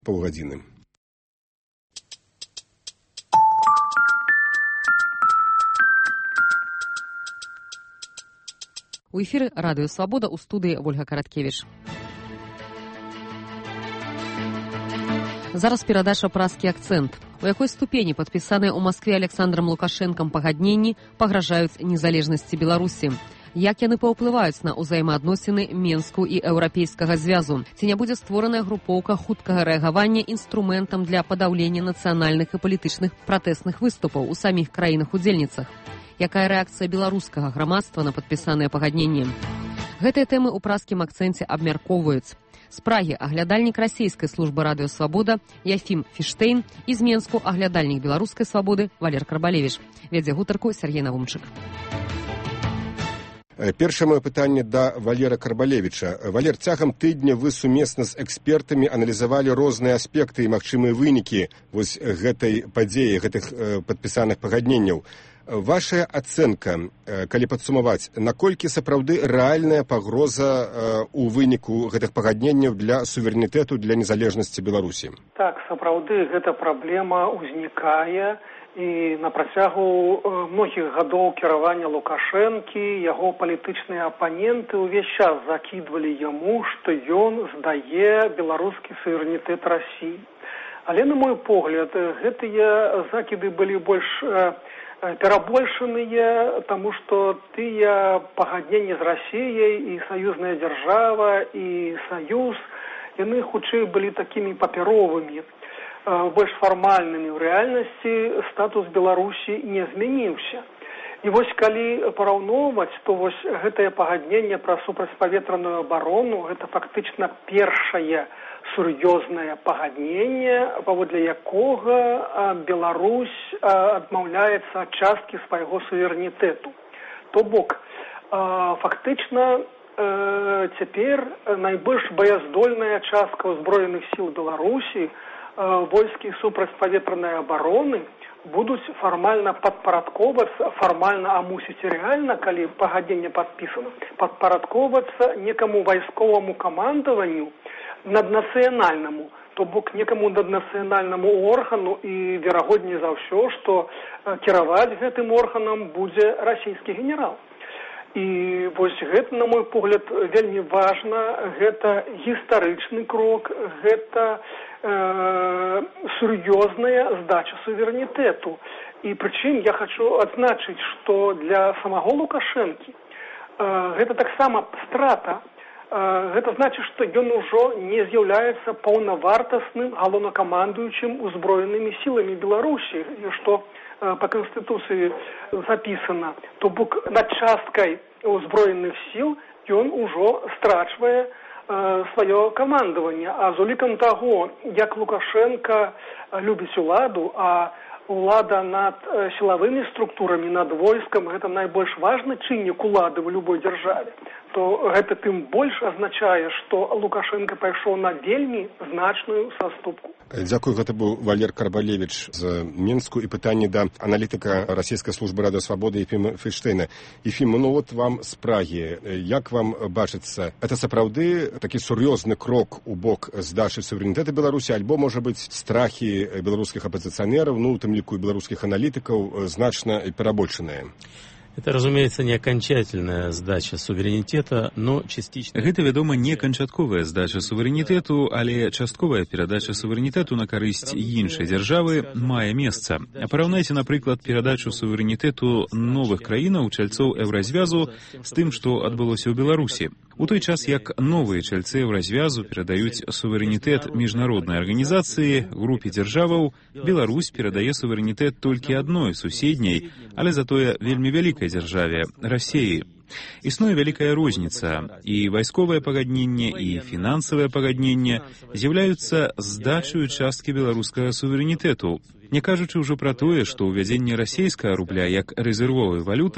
паўгадзіны. У эфіры Радыё Свабода, у студыі Ольга Караткевіч. Зараз перадача «Празкі акцэнт». У якой ступені падпісаныя ў Маскве Александрам Лукашэнкам пагадненні пагражаюць незалежнасці Беларусі? Як яны паўплываюць на ўзаемаадносіны Менску і Еўрапейскага звязу? Ці не будзе створаная групоўка хуткага рэагавання інструментам для падаўлення нацыянальных і палітычных пратэсных выступаў у саміх краінах-удзельніцах? Якая рэакцыя беларускага грамадства на падпісаныя пагадненні? Гэтыя тэмы ў празкім акцэнце абмяркоўваюць. З Прагі аглядальнік расійскай службы Радыё Свабода Яфім Фіштейн і з Менску аглядальнік беларускай свабоды Валер Карбалевіч. Вядзе гутарку Сергей Навумчык. Першае маё пытанне да Валера Карбалевіча. Валер, цягам тыдня вы сумесна з экспертамі аналізавалі розныя аспекты і магчымыя вынікі вось гэтай падзеі, гэтых падпісаных пагадненняў. Ваша ацэнка, калі падсумаваць, наколькі сапраўды рэальная пагроза у выніку гэтых пагадненняў для суверэнітэту, для незалежнасці Беларусі? Так, сапраўды гэта праблема ўзнікае, і на працягу многіх гадоў кіравання Лукашэнкі яго палітычныя апаненты ўвесь час закідвалі яму, што ён здае беларускі суверэнітэт Расіі. Але, на мой погляд, гэтыя закіды былі больш перабольшаныя, таму што тыя пагадненні з Расіяй і саюзная дзяржава і саюз, яны хутчэй былі такімі папяровымі, больш фармальнымі. У рэальнасці статус Беларусі не змяніўся. І вось калі параўноўваць, то вось гэтае пагадненне пра супрацьпаветраную абарону, гэта фактычна першае сур'ёзнае пагадненне, паводле якога Беларусь адмаўляецца ад часткі свайго суверэнітэту. То бок, фактычна, цяпер найбольш баяздольная частка ўзброеных сіл Беларусі, войскі супрацьпаветранай абароны, будуць фармальна падпарадковацца, фармальна, а мусіць рэальна, калі пагадненне падпісана, падпарадковацца некаму вайсковаму камандаванню наднацыянальнаму, то бок некаму наднацыянальнаму органу, і верагодней за ўсё, што кіраваць гэтым органам будзе расійскі генерал. І вось гэта, на мой погляд, вельмі важна, гэта гістарычны крок, гэта сур'ёзная здача суверэнітэту. І прычым я хочу адзначыць, што для самого Лукашэнкі гэта таксама страта. Гэта значыць, што ён ужо не з'яўляецца паўнавартасным галоўнакамандуючым узброенымі сіламі Беларусі, што па Канстытуцыі запісана. То бок над часткай узброеных сіл ён ужо страчвае сваё камандаванне. А з улікам таго, як Лукашенка любіць уладу, а улада над сілавымі структурамі, над войскам, гэта найбольш важны чыннік улады ў любой дзяржаве, то гэта тым больш азначае, што Лукашенко пайшоў на вельмі значную саступку. Дзякую, гэта быў Валер Карбалевіч з Менску, і пытанне да аналітыка расійскай службы Радыё Свабоды Яфіма Фіштейна. Яфім, ну от вам з Прагі. Як вам бачыцца, это сапраўды такі сур'ёзны крок у бок здачы суверэнітэта Беларусі, альбо, можа быць, страхі беларускіх апазіцыянераў, ну, у тым ліку і беларускіх аналітыкаў, значна перабольшаныя? Это, разумеется, не окончательная сдача суверенитета, но частично. Гэта, вядома, не канчатковая здача суверэнітэту, але частковая перадача суверэнітэту на карысць іншай дзяржавы мае месца. Параўнайце, напрыклад, перадачу суверэнітэту новых краінаў, чальцоў Еўразвязу, з тым, што адбылося ў Беларусі. У той час, як новыя чальцы Еўразвязу перадаюць суверэнітэт міжнароднай арганізацыі, групе дзяржаваў, Беларусь перадае суверэнітэт толькі адной суседняй, але затое вельмі вялікай дзяржаве – Расіі. Існуе вялікая розніца, і вайсковае пагадненне, і фінансавае пагадненне з'яўляюцца здачаю часткі беларускага суверэнітэту, не кажучы ўжо пра тое, што ўвядзенне расійскага рубля як рэзервовай валюты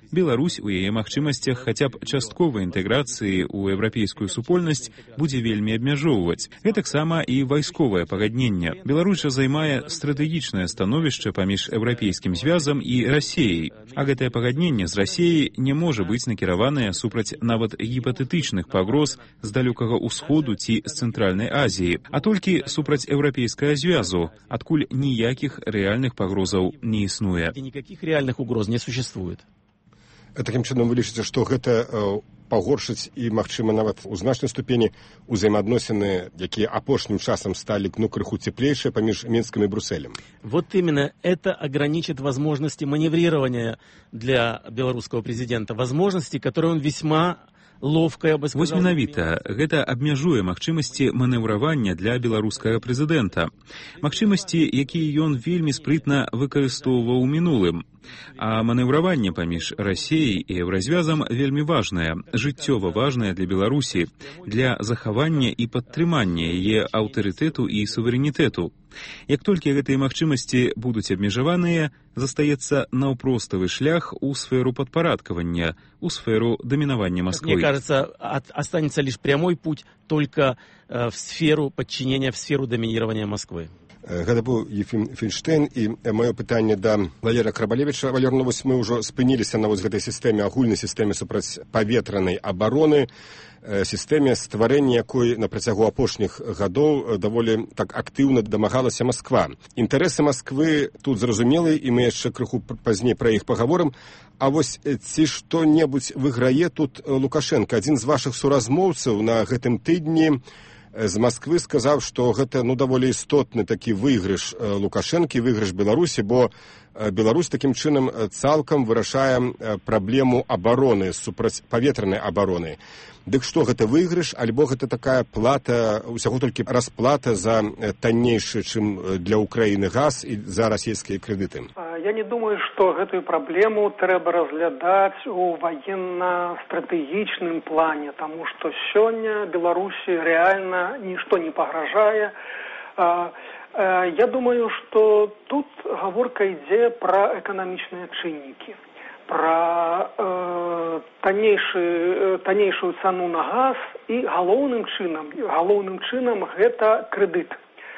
Беларусь у яе магчымасцях хаця б частковай інтэграцыі ў еўрапейскую супольнасць будзе вельмі абмяжоўваць. Гэтаксама і вайсковае пагадненне. Беларусь жа займае стратэгічнае становішча паміж еўрапейскім звязам і Расіяй. А гэтае пагадненне з Расіяй не можа быць накіраванае супраць нават гіпатэтычных пагроз з далёкага ўсходу ці з Цэнтральнай Азіі, а толькі супраць еўрапейскага звязу, адкуль ніякіх рэальных пагрозаў не існуе. Никаких реальных угроз не существует. Такім чынам вы лічыце, што гэта пагоршыць і, магчыма, нават у значнай ступені ўзаемаадносіны, якія апошнім часам сталі крыху цеплейшыя паміж Мінскам і Брюсселем? Вот именно это ограничит возможности маневрирования для белорусского президента, возможности, которые он весьма ловко, я бы сказал. Вось менавіта, гэта абмяжуе магчымасці манеўравання для беларускага прэзідэнта. Магчымасці, якія ён вельмі спрытна выкарыстоўваў у мінулым. А манеўраванне паміж Расіяй і еўразвязам вельмі важнае, жыццёва важнае для Беларусі, для захавання і падтрымання яе аўтарытэту і суверэнітэту. Як толькі гэтыя магчымасці будуць абмежаваныя, застаецца наўпроставы шлях у сферу падпарадкавання, у сферу дамінавання Москвы. Мне кажется, останется лишь прямой путь только в сферу подчинения, в сферу доминирования Москвы. Гэта быў Ефім Фінштейн, і маё пытанне да Валера Карбалевіча. Валер, ну вось мы ўжо спыніліся на вось гэтай сістэме, агульнай сістэме супрацьпаветранай абароны, сістэме стварэння якой на працягу апошніх гадоў даволі так актыўна дамагалася Масква. Інтарэсы Масквы тут зразумелы, і мы яшчэ крыху пазней пра іх пагаворым. А вось ці што-небудзь выйграе тут Лукашенко? Адзін з вашых суразмоўцаў на гэтым тыдні з Масквы сказаў, што гэта даволі істотны такі выйгрыш Лукашэнкі, выйгрыш Беларусі, бо Беларусь такім чынам цалкам вырашае праблему абароны, супрацьпаветранай абароны. Дык што гэта выйгрыш, альбо гэта такая плата, усяго толькі расплата за таннейшы, чым для Украіны газ і за расійскія крэдыты? Я не думаю, што гэтую праблему трэба разглядаць у ваенна-стратэгічным плане, таму што сёння Беларусі рэальна нішто не пагражае. Я думаю, што тут гаворка ідзе пра эканамічныя чыннікі, пра таннейшую цану на газ і галоўным чынам гэта крэдыт.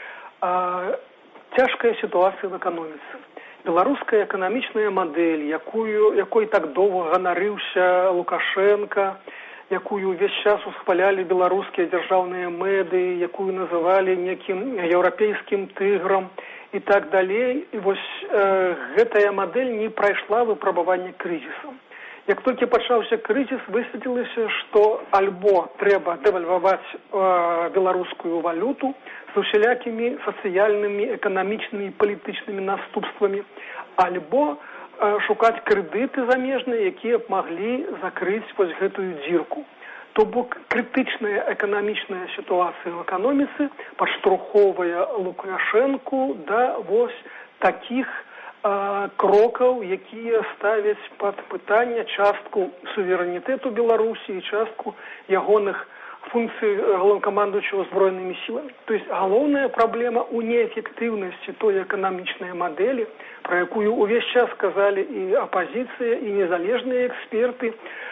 Цяжкая сітуацыя в эканоміцы. Беларуская эканамічная мадэль, якой так доўга ганарыўся Лукашенко, якую увесь час усхвалялі беларускія дзяржаўныя мэды, якую называлі некім еўрапейскім тыграм і так далей. І вось гэтая мадэль не прайшла выпрабаванне крызісам. Як толькі пачаўся крызіс, высветлілася, што альбо трэба дэвальваваць беларускую валюту з усялякімі сацыяльнымі, эканамічнымі і палітычнымі наступствамі, альбо шукаць крэдыты замежныя, якія б маглі закрыць вось гэтую дзірку. То бок крытычная эканамічная сітуацыя в эканоміцы падштурхоўвае Лукашэнку да вось такіх крокаў, якія ставяць пад пытанне частку суверэнітэту Беларусі і частку ягоных функцый главнокомандуючего збройнымі сіламі. То есть галоўная праблема ў неэфектыўнасці той эканамічнай мадэлі, пра якую ўвесь час сказалі і апазіцыя, і незалежныя эксперты,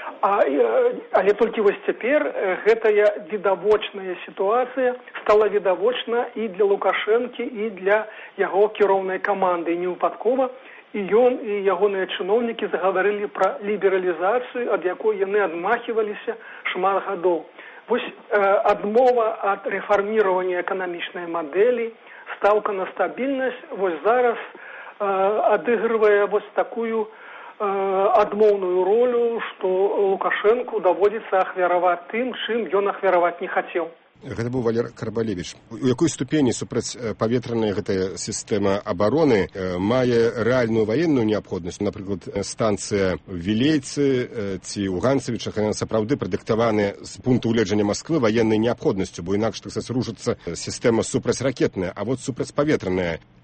але толькі вось цяпер гэтая відавочная сітуацыя стала відавочна і для Лукашэнкі, і для яго кіроўнай каманды. І невыпадкова і ён, і ягоныя чыноўнікі загаварылі пра лібералізацыю, ад якой яны адмахіваліся шмат гадоў. Вось адмова ад рэфарміравання эканамічнай мадэлі, стаўка на стабільнасць, вось зараз адыгрывае вось такую адмоўную ролю, што Лукашэнку даводзіцца ахвяраваць тым, чым ён ахвяраваць не хацеў. Гэта быў Валер Карбалевіч. У якой ступені супрацьпаветраная гэтая сістэма абароны мае рэальную ваенную неабходнасць? Напрыклад, станцыя в Вілейцы ці ў Ганцавічах, яны сапраўды прадыктаваны з пункту гледжання Масквы ваеннай неабходнасцю, бо інакш, так сказаць, рушыцца сістэма супрацьракетная, а вот супрацьпаветраная.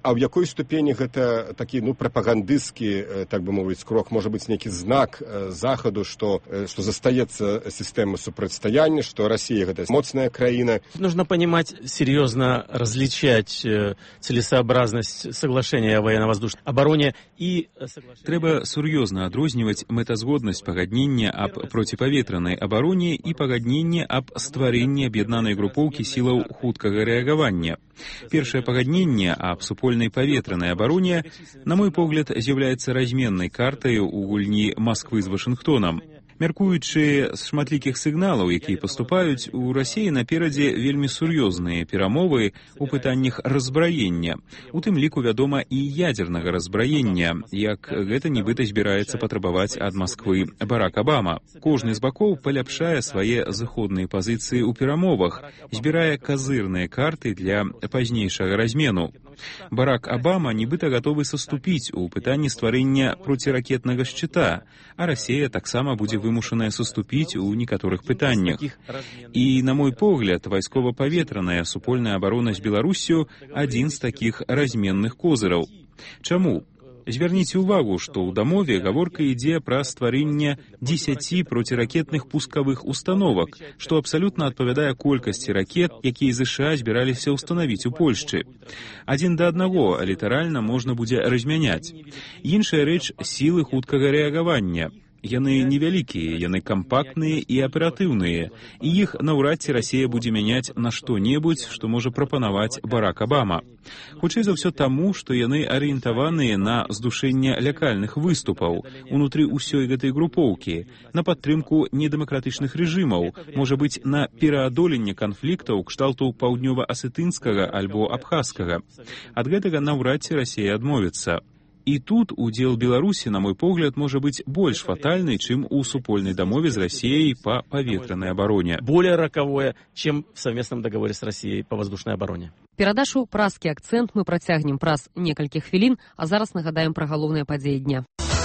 А ў якой ступені гэта такі прапагандысцкі, так бы мовіць, крок, можа быць нейкі знак захаду, што застаецца сістэма супрацьстаяння, што Россия гэта моцная краіна? Нужно понимать, серьезно различать целесообразность соглашения о военно-воздушной обороне и соглашения... Трэба сур'ёзна адрозніваць мэтазгоднасць пагаднення аб проціпаветранай абароне і пагаднення аб стварэнні аб'яднанай групоўкі сілаў хуткага рэагавання. Першае пагадненне аб супольнай паветранай абароне, на мой погляд, з'яўляецца разменнай картай у гульні Масквы з Вашынгтонам. Мяркуючы з шматлікіх сігналаў, якія паступаюць, у Расіі наперадзе вельмі сур'ёзныя перамовы ў пытаннях раззбраення, у тым ліку, вядома, і ядзернага раззбраення, як гэта нібыта збіраецца патрабаваць ад Масквы Барак Абама. Кожны з бакоў паляпшае свае заходныя пазіцыі ў перамовах, збірае казырныя карты для пазнейшага размену. Барак Абама нібыта гатовы саступіць у пытанні стварэння проціракетнага шчыта, а Расія таксама будзе вымушаная саступіць у некаторых пытаннях. І, на мой погляд, вайскова-паветраная супольная абарона з Беларуссю адзін з такіх разменных козыраў. Чаму? Звярніце ўвагу, што ў дамове гаворка ідзе пра стварэнне 10 проціракетных пускавых установак, што абсалютна адпавядае колькасці ракет, якія ЗША збіраліся ўстанавіць у Польшчы. 1 да 1 літаральна можна будзе размяняць. Іншая рэч — сілы хуткага рэагавання. Яны невялікія, яны кампактныя і аператыўныя, і іх наўрад ці Расія будзе мяняць на што-небудзь, што можа прапанаваць Барак Абама. Хутчэй за ўсё таму, што яны арыентаваныя на здушэнне лякальных выступаў унутры ўсёй гэтай групоўкі, на падтрымку недэмакратычных рэжымаў, можа быць, на пераадоленне канфліктаў кшталту паўднёва-асетынскага альбо абхазскага. Ад гэтага наўрад ці Расія адмовіцца. І тут удзел Беларусі, на мой погляд, можа быць больш фатальны, чым у супольнай дамове з Расіяй па паветранай абароне. Более роковое, чем в совместном договоре с Россией по воздушной обороне. Перадачу «Празкі акцэнт» мы працягнем праз некалькіх хвілін, а зараз нагадаем пра галоўныя падзеі дня.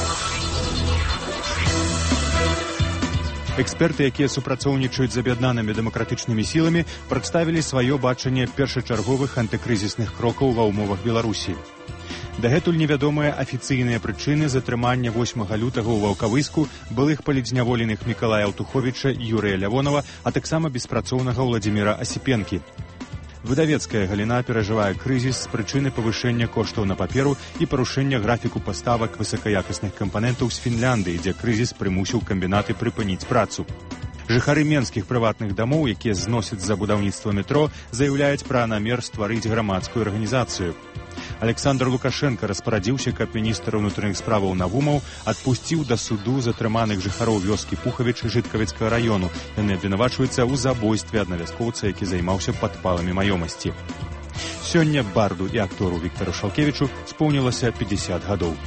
Эксперты, якія супрацоўнічаюць з аб'яднанымі дэмакратычнымі сіламі, прадставілі сваё бачанне першачарговых антыкрызісных крокаў ва ўмовах Беларусі. Дагэтуль невядомыя афіцыйныя прычыны затрымання 8 лютага ў Ваўкавыску былых палідзняволеных Мікалая Аўтуховіча, Юрыя Лявонова, а таксама беспрацоўнага Владзіміра Асіпенкі. Выдавецкая галіна перажывае крызіс з прычыны павышэння коштаў на паперу і парушэння графіку паставак высакаякасных кампанентаў з Фінляндыі, дзе крызіс прымусіў камбінаты прыпыніць працу. Жыхары менскіх прыватных дамоў, якія зносяць за будаўніцтва метро, заяўляюць пра намер стварыць грамадскую арганізацыю. Александр Лукашенко распарадзіўся, каб міністр унутраных справаў Навумаў адпусціў да суду затрыманых жыхароў вёскі Пухавіч Жыткавіцкага раёну. Яны абвінавачваюцца ў забойстве аднавязкоўца, які займаўся падпаламі маёмасці. Сёння барду і актору Віктару Шалкевічу споўнілася 50 гадоў.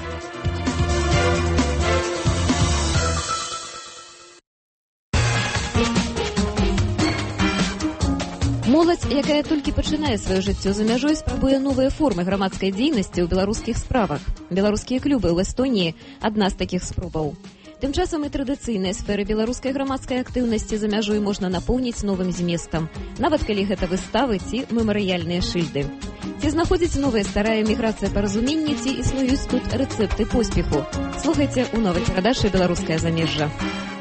Моладзь, якая толькі пачынае сваё жыццё за мяжой, спрабуе новыя формы грамадскай дзейнасці ў беларускіх справах. Беларускія клубы ў Эстоніі – адна з такіх спробаў. Тым часам і традыцыйныя сферы беларускай грамадскай актыўнасці за мяжой можна напоўніць новым зместам, нават калі гэта выставы ці мемарыяльныя шыльды. Ці знаходзіць новая старая міграцыя паразумення, ці існуюць тут рэцэпты поспеху? Слухайце ў новай перадачы «Беларускае замежжа».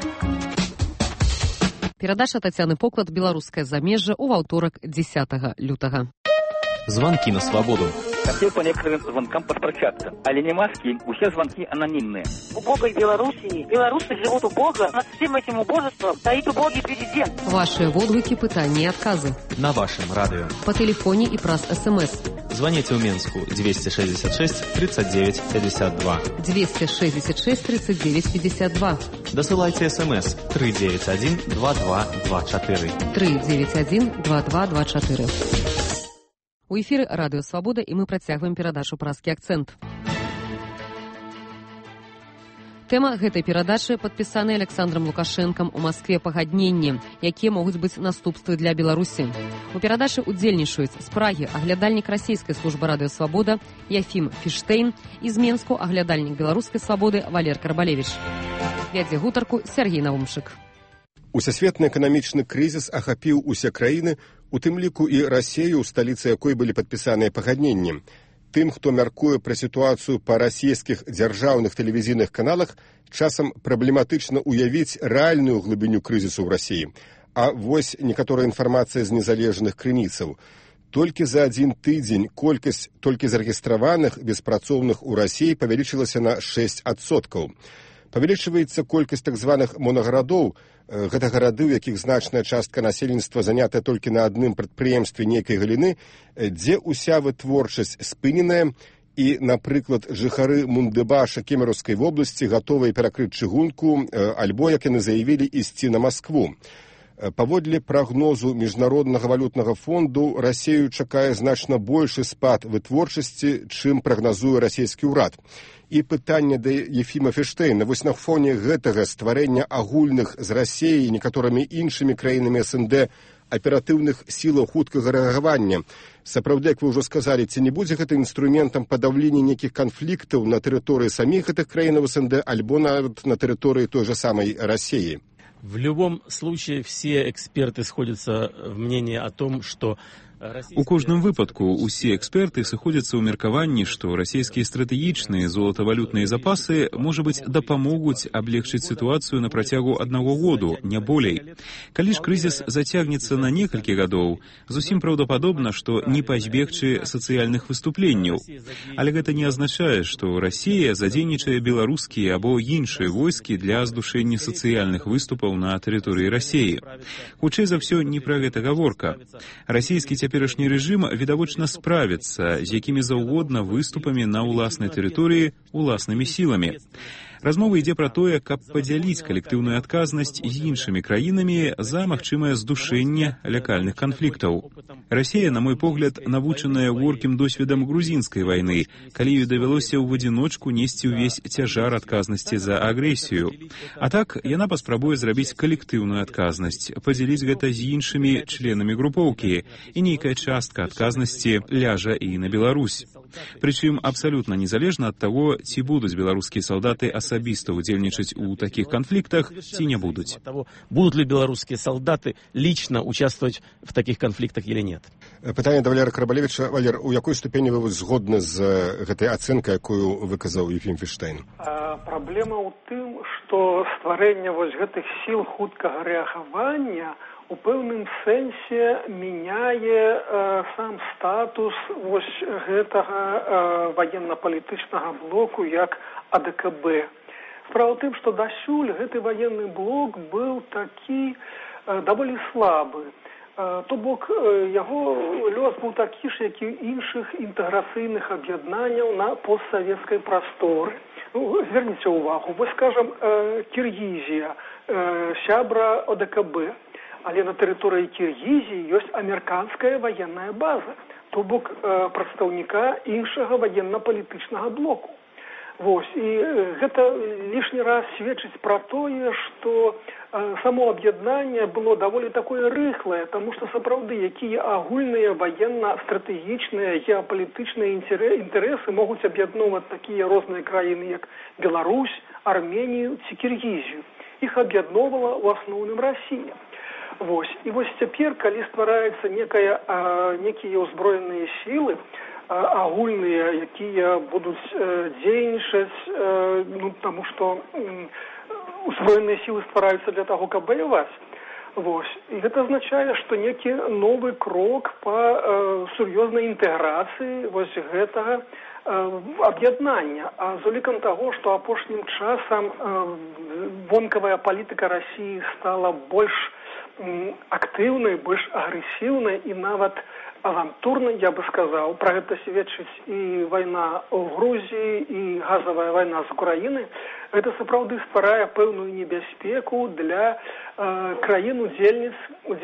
Перадача Тацяны Поклад «Беларускае замежжа» ў аўторак 10 лютага. Звонки на свободу. Хотел по некоторым звонкам подпрощаться. Але не маски, все звонки анонимные. У Бога и Белоруссии. Белорусы живут у Бога. Над всем этим убожеством стоит убогий президент. Ваши водгуки, пытания и отказы. На вашем радио. По телефоне и праз СМС. Звоните в Минску 266 39 52. 266 39 52. Досылайте СМС 391 2224. 391 2224. У эфіры Радыё Свабода, і мы працягваем перадачу «Празкі акцэнт». Тэма гэтай перадачы падпісаны Александром Лукашэнкам у Маскве пагадненні, якія могуць быць наступствы для Беларусі. У перадачы удзельнічаюць з Прагі аглядальнік расійскай службы Радыё Свабода Яфім Фіштейн і з Менску аглядальнік беларускай свабоды Валер Карбалевіч. Вядзе гутарку Сергей Наумшык. Усесветны эканамічны крызіс ахапіў усе краіны, у тым ліку і Расію, у сталіцы якой былі падпісаныя пагадненні. тым, хто мяркуе пра сітуацыю па расійскіх дзяржаўных тэлевізійных каналах, часам праблематычна ўявіць рэальную глыбіню крызісу ў Расіі. А вось некаторая інфармацыя з незалежных крыніцаў. Толькі за адзін тыдзень колькасць толькі зарэгістраваных беспрацоўных у Расіі павялічылася на 6%. Павялічваецца колькасць так званых монагарадоў. Гэта гарады, у якіх значная частка насельніцтва занята толькі на адным прадпрыемстве нейкай галіны, дзе ўся вытворчасць спыненая, і, напрыклад, жыхары Мундыбаша Кемеровскай вобласці гатовыя перакрыць чыгунку, альбо, як яны заявілі, ісці на Маскву. Паводле прагнозу Міжнароднага валютнага фонду, Расію чакае значна большы спад вытворчасці, чым прагназуе расійскі ўрад. І пытанне да Ефіма Ферштейна. Вось на фоне гэтага стварэння агульных з Расіяй і некаторымі іншымі краінамі СНД аператыўных сілаў хуткага рэагавання. Сапраўды, як вы ўжо сказалі, ці не будзе гэта інструментам падаўлення нейкіх канфліктаў на тэрыторыі саміх гэтых краінаў СНД альбо нават на тэрыторыі той жа самай Расіі? В любом случае все эксперты сходятся в мнении о том, что У кожным выпадку усе эксперты сыходзяцца ў меркаванні, што расійскія стратэгічныя золатавалютныя запасы, можа быць, дапамогуць аблегчыць сітуацыю на працягу 1 году, не болей. Калі ж крызіс зацягнецца на некалькі гадоў, зусім праўдападобна, што не пазбегчы сацыяльных выступленняў. Але гэта не азначае, што Расія задзейнічае беларускія або іншыя войскі для здушэння сацыяльных выступаў на тэрыторыі Расіі. Хутчэй за ўсё, не пра гэта гаворка. Расійскі цяперашні рэжым відавочна справіцца з якімі заўгодна выступамі на ўласнай тэрыторыі уласнымі сіламі. Размова ідзе пра тое, каб падзяліць калектыўную адказнасць з іншымі краінамі за магчымае здушэнне лякальных канфліктаў. Расія, на мой погляд, навучаная горкім досведам грузінскай вайны, калі ёй давялося ў адзіночку несці ўвесь цяжар адказнасці за агрэсію. А так, яна паспрабуе зрабіць калектыўную адказнасць, падзяліць гэта з іншымі членамі групоўкі, і нейкая частка адказнасці ляжа і на Беларусь. Прычым абсалютна незалежна ад таго, ці будуць беларускія салдаты асабіста удзельнічаць у такіх канфліктах, ці не будуць. Будут ли белорусские солдаты лично участвовать в таких конфликтах или нет? Пытанне да Валера Карбалевіча. Валер, у якой ступені вы згодны з гэтай ацэнкай, якую выказаў Ефім Ферштейн? Праблема ў тым, што стварэнне вось гэтых сіл хуткага рэагавання у пэўным сэнсе мяняе сам статус вось гэтага ваенна-палітычнага блоку як АДКБ. Справа ў тым, што дасюль гэты ваенны блок быў такі даволі слабы. То бок яго лёс быў такі ж, як і іншых інтэграцыйных аб'яднанняў на постсавецкай прасторы. Зверніце ўвагу, вось, скажам, Кіргізія, сябра ОДКБ. Але на тэрыторыі Кіргізіі ёсць амерыканская ваенная база, то бок прадстаўніка іншага ваенна-палітычнага блоку. Вось, і гэта лішні раз сведчыць пра тое, што само аб'яднанне было даволі такое рыхлае, таму што сапраўды якія агульныя ваенна-стратэгічныя геапалітычныя інтарэсы могуць аб'ядноўваць такія розныя краіны, як Беларусь, Арменію ці Кіргізію. Іх аб'ядноўвала ў асноўным Расія. Вось. І вось цяпер, калі ствараюцца некія ўзброеныя сілы, агульныя, якія будуць дзейнічаць, таму што ўзброеныя сілы ствараюцца для таго, каб ваяваць. Вось. І гэта азначае, што некі новы крок па сур'ёзнай інтэграцыі вось гэтага аб'яднання. А з улікам таго, што апошнім часам вонкавая палітыка Расіі стала больш актыўнай, больш агрэсіўнай і нават авантурнай, я бы сказаў. Пра гэта сведчыць і вайна ў Грузіі, і газавая вайна з Украіны. Гэта сапраўды стварае пэўную небяспеку для краін-удзельніц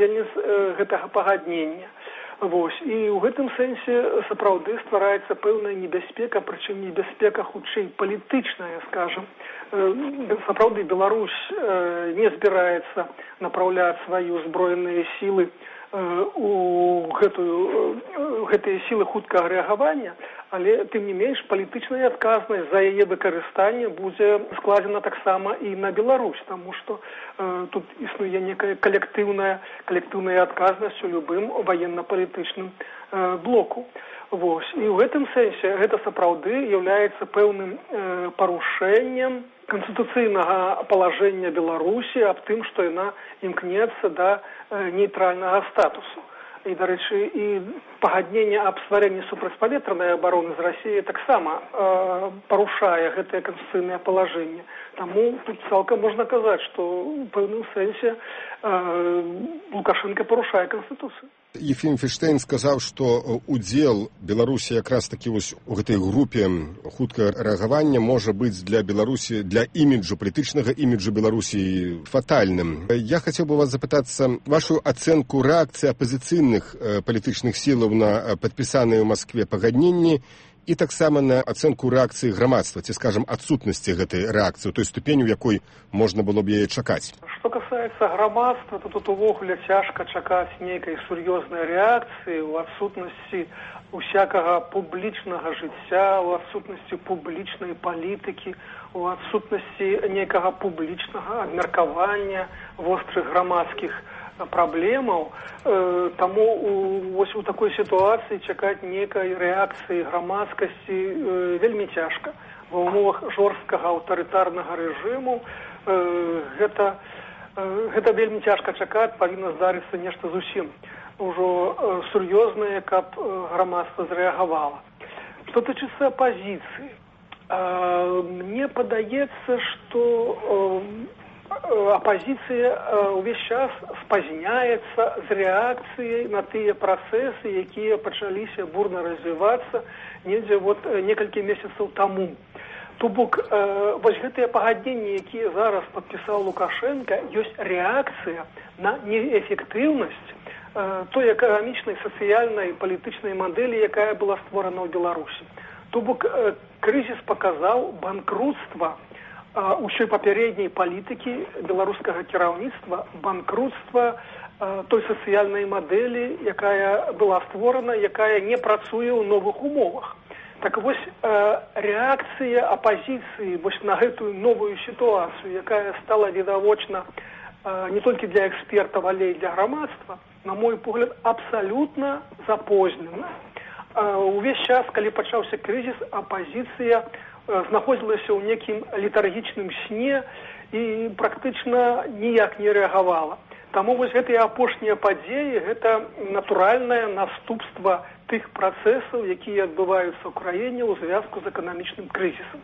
гэтага пагаднення. Вось. І ў гэтым сэнсе сапраўды ствараецца пэўная небяспека, прычым небяспека хутчэй палітычная, скажам. Сапраўды Беларусь не збіраецца напраўляць свае ўзброеныя сілы у гэтыя сілы хуткага рэагавання, але тым не менш палітычная адказнасць за яе выкарыстанне будзе складзена таксама і на Беларусь, таму што тут існуе некая калектыўная адказнасць у любым военно-палітычным блоку. Вось. І ў гэтым сэнсе гэта сапраўды з'яўляецца пэўным парушэннем канстытуцыйнага палажэння Беларусі аб тым, што яна імкнецца да нейтральнага статусу. І, дарэчы, і пагадненне аб стварэнні супрацьпаветранай абароны з Расіяй таксама парушае гэтае канстытуцыйнае палажэнне. Таму тут цалкам можна казаць, што ў пэўным сэнсе Лукашенко парушае Канстытуцыю. Ефім Фіштейн сказаў, што удзел Беларусі якраз такі вось у гэтай групе хуткага рэагавання можа быць для Беларусі, для іміджу, палітычнага іміджу Беларусі фатальным. Я хацеў бы вас запытацца вашу ацэнку рэакцыі апазіцыйных палітычных сілаў на падпісаныя ў Маскве пагадненні і таксама на ацэнку рэакцыі грамадства, ці, скажам, адсутнасці гэтай рэакцыі, той ступені, у якой можна было б яе чакаць. Што касаецца грамадства, то тут увогуле цяжка чакаць нейкай сур'ёзнай рэакцыі ў адсутнасці усякага публічнага жыцця, у адсутнасці публічнай палітыкі, у адсутнасці нейкага публічнага абмеркавання вострых грамадскіх праблемаў, таму вось у такой сітуацыі чакаць нейкай рэакцыі грамадскасці вельмі цяжка. Ва ўмовах жорсткага аўтарытарнага рэжыму гэта вельмі цяжка чакаць, павінна здарыцца нешта зусім ужо сур'ёзнае, каб грамадства зрэагавала. Што тычыцца апазіцыі, мне падаецца, што апазіцыя ўвесь час спазняецца з рэакцыяй на тыя працэсы, якія пачаліся бурна развівацца недзе некалькі месяцаў таму. То бок, вось гэтыя пагадненні, якія зараз падпісаў Лукашенко, ёсць рэакцыя на неэфектыўнасць той эканамічнай, сацыяльнай, палітычнай мадэлі, якая была створана ў Беларусі. То бок, крызіс паказаў банкрутства ўсёй папярэдняй палітыкі беларускага кіраўніцтва, банкрутства той сацыяльнай мадэлі, якая была створана, якая не працуе ў новых умовах. Так вось рэакцыя апазіцыі вось на гэтую новую сітуацыю, якая стала відавочна не толькі для экспертаў, але і для грамадства, на мой погляд, абсалютна запознена. Увесь час, калі пачаўся крызіс, апазіцыя знаходзілася ў некім летаргічным сне і практычна ніяк не рэагавала. Таму вось гэтыя апошнія падзеі – гэта натуральнае наступства тых працэсаў, якія адбываюцца ў краіне ў звязку з эканамічным крызісам.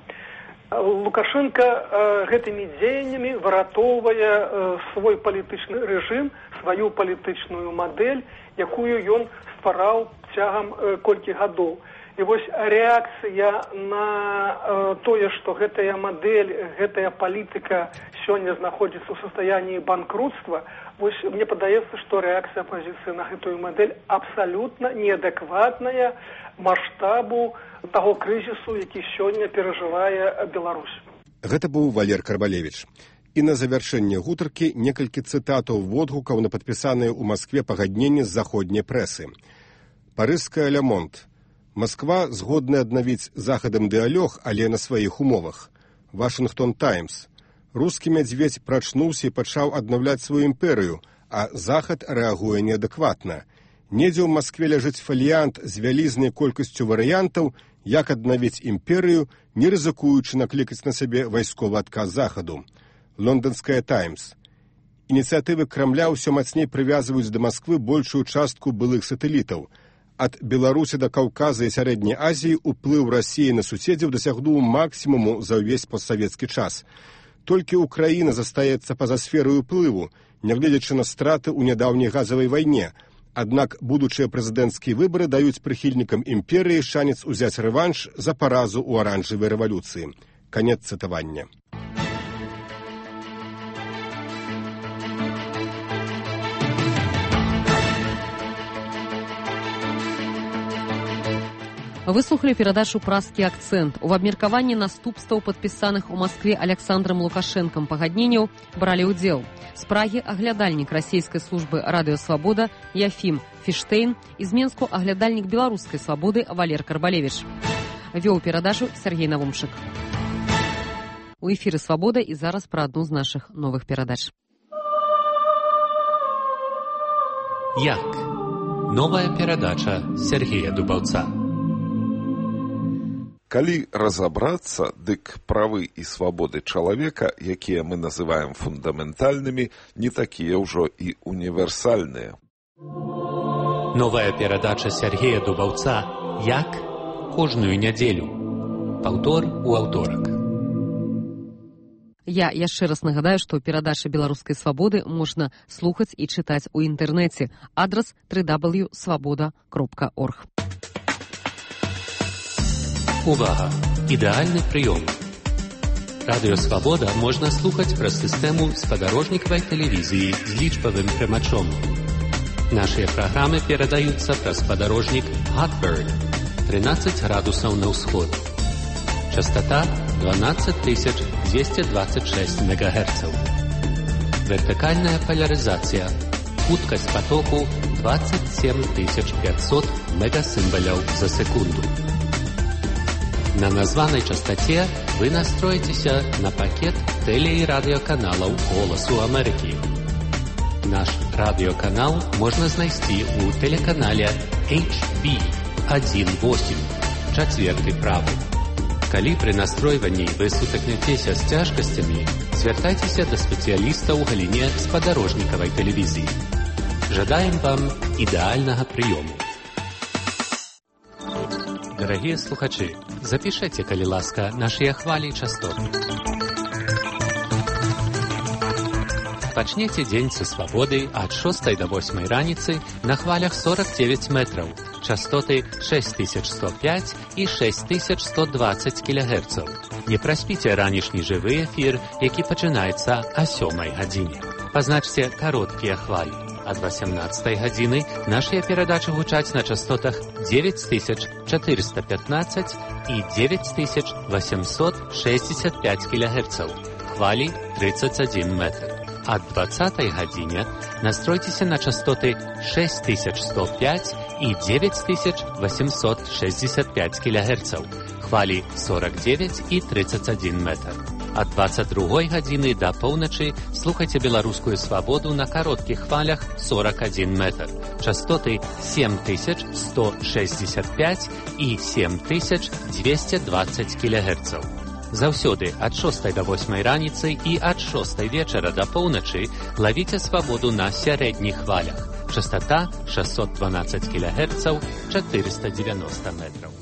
Лукашенко гэтымі дзеяннямі выратоўвае свой палітычны рэжым, сваю палітычную мадэль, якую ён ствараў цягам колькі гадоў. І вось рэакцыя на тое, што гэтая мадэль, гэтая палітыка сёння знаходзіцца ў састаянні банкрутства, вось мне падаецца, што рэакцыя апазіцыі на гэтую мадэль абсалютна неадэкватная маштабу таго крызісу, які сёння перажывае Беларусь. Гэта быў Валер Карбалевіч. І на завяршэнне гутаркі некалькі цытатаў водгукаў на падпісаныя ў Маскве пагадненні з заходняй прэсы. Парыжская «Ле Монт». Москва згодна аднавіць з Захадам дыалог, але на сваіх умовах. Вашингтон Таймс. Рускі мядзведзь прачнуўся і пачаў аднаўляць сваю імперыю, а Захад рэагуе неадэкватна. Недзе ў Маскве ляжыць фаліянт з вялізнай колькасцю варыянтаў, як аднавіць імперыю, не рызыкуючы наклікаць на сябе вайсковы адказ Захаду. Лондонская Таймс. Ініцыятывы Крамля ўсё мацней прывязваюць да Масквы большую частку былых сатэлітаў. Ад Беларусі да Каўказа і Сярэдняй Азіі ўплыў Расіі на суседзяў дасягнуў максімуму за ўвесь постсавецкі час. Толькі Ўкраіна застаецца па-за сферай уплыву, нягледзячы на страты ў нядаўняй газавай вайне. Аднак будучыя прэзідэнцкія выбары даюць прыхільнікам імперыі шанец узяць рэванш за паразу ў аранжавай рэвалюцыі. Канец цытавання. Выслухали перадачу «Празкі акцэнт». У абмеркаванні наступстваў падпісаных у Маскве Александром Лукашэнкам пагадненняў бралі ўдзел з Прагі аглядальнік расійскай службы «Радыё Свабода» Ефім Фіштейн і з Менску аглядальнік беларускай свабоды Валер Карбалевіч. Вёў перадачу Сергей Навумшык. У эфіры «Свабода» і зараз пра адну з нашых новых перадач. Як? Новая перадача Сергея Дубаўца. Калі разабрацца, дык правы і свабоды чалавека, якія мы называем фундаментальнымі, не такія ўжо і універсальныя. Новая перадача Сергея Дубаўца «Як?» кожную нядзелю. Паўтор у аўторак. Я яшчэ раз нагадаю, што перадачы «Беларускай свабоды» можна слухаць і чытаць у інтэрнэце. Адрас www.swaboda.org. Увага! Ідэальны прыём. Радыё «Свабода» можна слухаць праз сістэму спадарожнікавай тэлевізіі з лічбавым прымачом. Нашыя праграмы перадаюцца праз спадарожнік Hotbird 13 градусаў на ўсход. Частота 12226 МГц. Вертыкальная поляризация. Хуткость потоку 27500 мегасимволяў за секунду. На названной частоте вы настроитеся на пакет теле- и радиоканалов «Голосу Америки». Наш радиоканал можно знайсці у телеканале HB18, чацвёрты правы. Калі пры настройванні вы сутыкнецеся з цяжкасцямі, звяртайцеся да спецыяліста ў галіне спадарожнікавай тэлевізіі. Жадаем вам ідэальнага прыёму. Дарагія слухачы, запішэце, калі ласка, нашыя хвалі і частоты. Пачнеце дзень са свабоды ад 6 до 8 раніцы на хвалях 49 метраў, частоты 6105 і 6120 кГц. Не праспіце ранішні жывы эфір, які пачынаецца о 7 гадзіне. Пазначце кароткія хвалі. Ад 18 гадзіны нашыя перадачы гучаць на частотах 9415 і 9865 кГц. Хвалі 31 метр. Ад 20 гадзіне настройцеся на частоты 6105 і 9865 кГц. Хвалі 49 і 31 метр. Ад 22 гадзіны да поўначы слухайце беларускую свабоду на кароткіх хвалях 41 метр. Частоты 7165 і 7220 кГц. Заўсёды ад 6 до 8 раніцы і ад 6 вечара да поўначы лавіце свабоду на сярэдніх хвалях. Частота 612 кГц, 490 метраў.